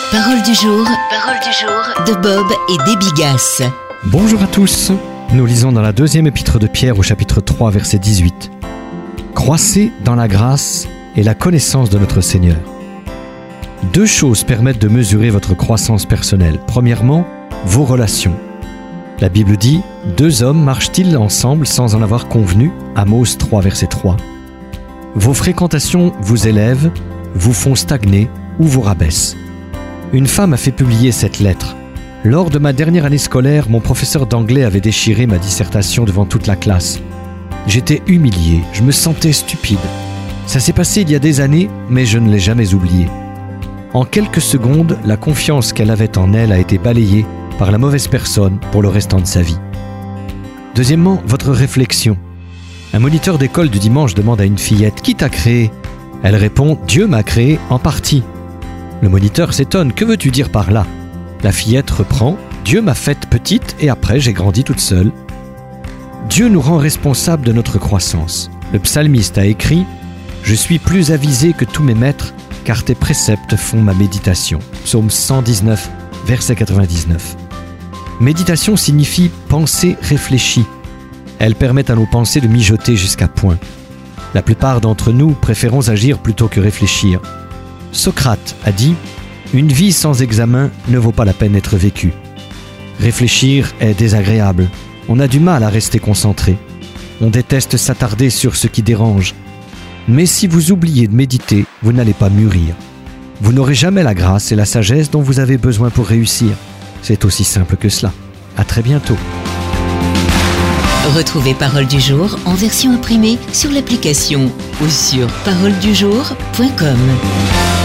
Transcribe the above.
Parole du jour de Bob et Déby Gasse. Bonjour à tous, nous lisons dans la deuxième épître de Pierre au chapitre 3 verset 18. Croissez dans la grâce et la connaissance de notre Seigneur. Deux choses permettent de mesurer votre croissance personnelle. Premièrement, vos relations. La Bible dit « Deux hommes marchent-ils ensemble sans en avoir convenu » Amos 3 verset 3. Vos fréquentations vous élèvent, vous font stagner ou vous rabaissent. Une femme a fait publier cette lettre. Lors de ma dernière année scolaire, mon professeur d'anglais avait déchiré ma dissertation devant toute la classe. J'étais humilié, je me sentais stupide. Ça s'est passé il y a des années, mais je ne l'ai jamais oublié. En quelques secondes, la confiance qu'elle avait en elle a été balayée par la mauvaise personne pour le restant de sa vie. Deuxièmement, votre réflexion. Un moniteur d'école du dimanche demande à une fillette « Qui t'a créé ?» Elle répond « Dieu m'a créé en partie ». Le moniteur s'étonne « Que veux-tu dire par là ?» La fillette reprend « Dieu m'a faite petite et après j'ai grandi toute seule ». Dieu nous rend responsables de notre croissance. Le psalmiste a écrit « Je suis plus avisé que tous mes maîtres, car tes préceptes font ma méditation ». Psaume 119, verset 99. Méditation signifie pensée réfléchie. Elle permet à nos pensées de mijoter jusqu'à point. La plupart d'entre nous préférons agir plutôt que réfléchir. Socrate a dit « Une vie sans examen ne vaut pas la peine d'être vécue ». Réfléchir est désagréable. On a du mal à rester concentré. On déteste s'attarder sur ce qui dérange. Mais si vous oubliez de méditer, vous n'allez pas mûrir. Vous n'aurez jamais la grâce et la sagesse dont vous avez besoin pour réussir. C'est aussi simple que cela. À très bientôt. Retrouvez Parole du jour en version imprimée sur l'application ou sur paroledujour.com.